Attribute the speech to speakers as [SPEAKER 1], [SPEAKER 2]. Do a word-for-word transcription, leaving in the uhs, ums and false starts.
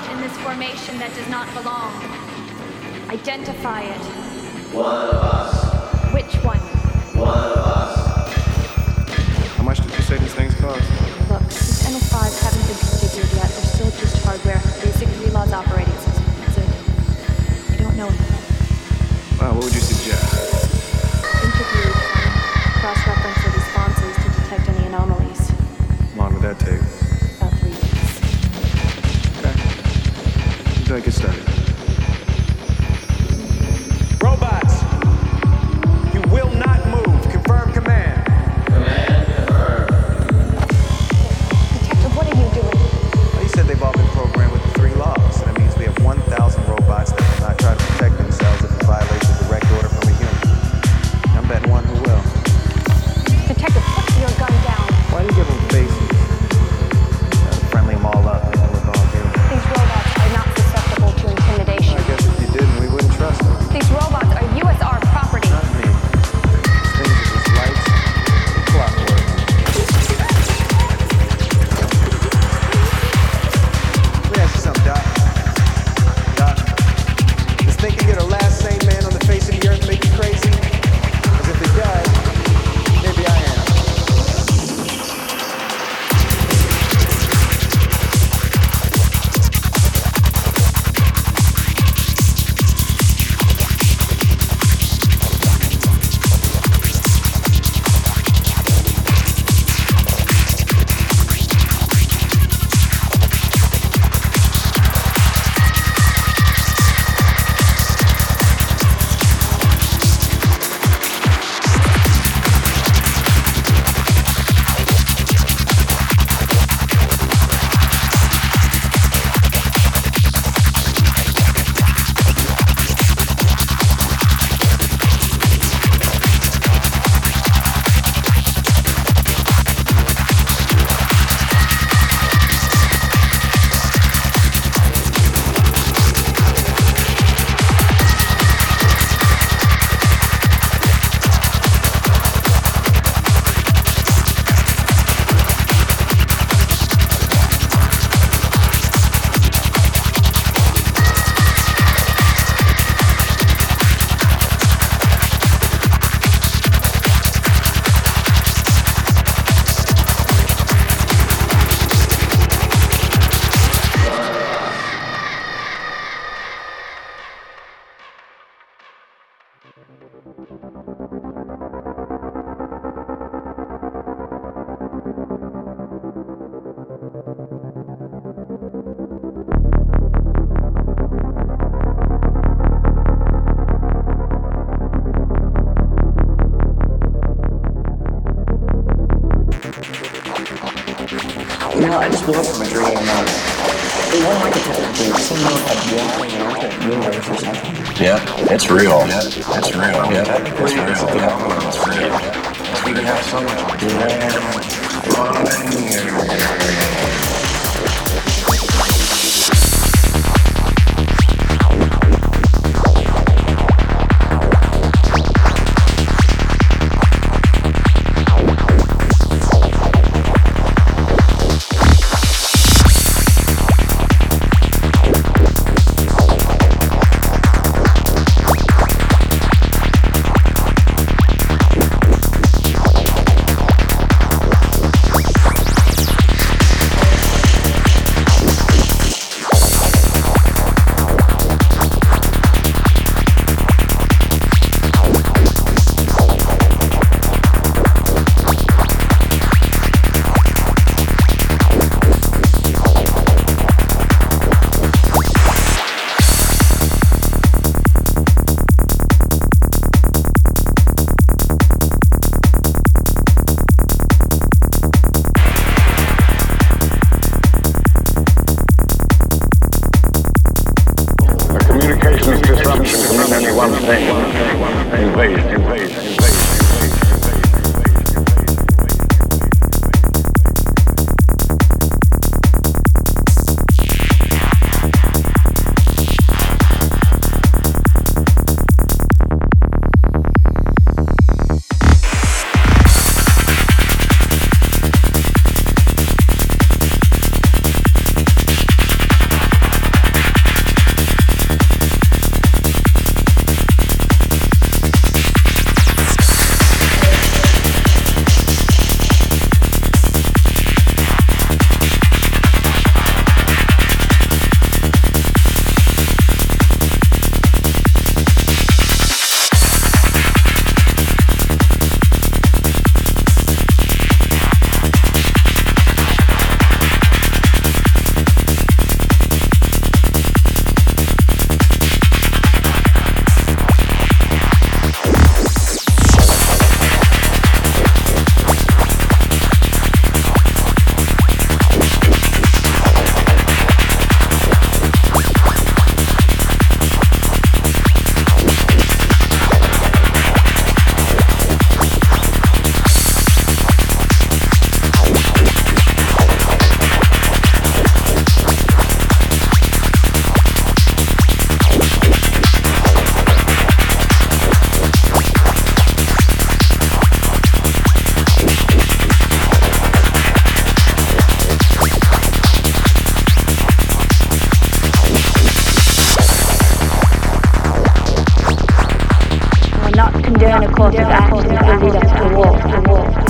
[SPEAKER 1] in this formation that does not belong. Identify it.
[SPEAKER 2] One of us.
[SPEAKER 1] Which one?
[SPEAKER 2] One of us.
[SPEAKER 3] How much did you say these things cost?
[SPEAKER 1] Look, these N S fives haven't been configured yet. They're still just hardware. Basic Relaw's operating system. That's it. I don't know anything.
[SPEAKER 3] Well, what would you suggest?
[SPEAKER 1] Interviewed and cross-reference the responses to detect any anomalies.
[SPEAKER 3] How long would that take?
[SPEAKER 1] About three weeks.
[SPEAKER 3] Okay. Until I get started.
[SPEAKER 4] Robots! You will not move. Confirm command.
[SPEAKER 2] Command confirmed.
[SPEAKER 1] Detective, what are you doing?
[SPEAKER 4] Well, you said they've all been programmed with the three laws. That means we have one thousand robots that will not try to protect themselves if it violates a direct order from a human. I'm betting one who will.
[SPEAKER 1] Detective, put your gun down.
[SPEAKER 4] Why do you give them faces? Try to friendly them all up and then look all human.
[SPEAKER 1] These robots are not susceptible to intimidation.
[SPEAKER 4] I guess if you didn't, we wouldn't trust them.
[SPEAKER 1] These robots are U S R property.
[SPEAKER 4] Not me. These things are just lights and clockwork. Let me ask you something, Doc. Doc, does thinking you're the last sane man on the face of the earth make you crazy? Because if it does, maybe I am.
[SPEAKER 5] You know, I just woke up from a dream and um, they want like to do some like walking around the universe or something.
[SPEAKER 6] Yeah, it's real. Yeah, it's real. Yeah, it's real.
[SPEAKER 5] Yeah,
[SPEAKER 6] it's real. Yeah.
[SPEAKER 5] we can have so much
[SPEAKER 7] one thing, invasion, invasion, invasion.
[SPEAKER 1] during a course of action that will lead up to the war.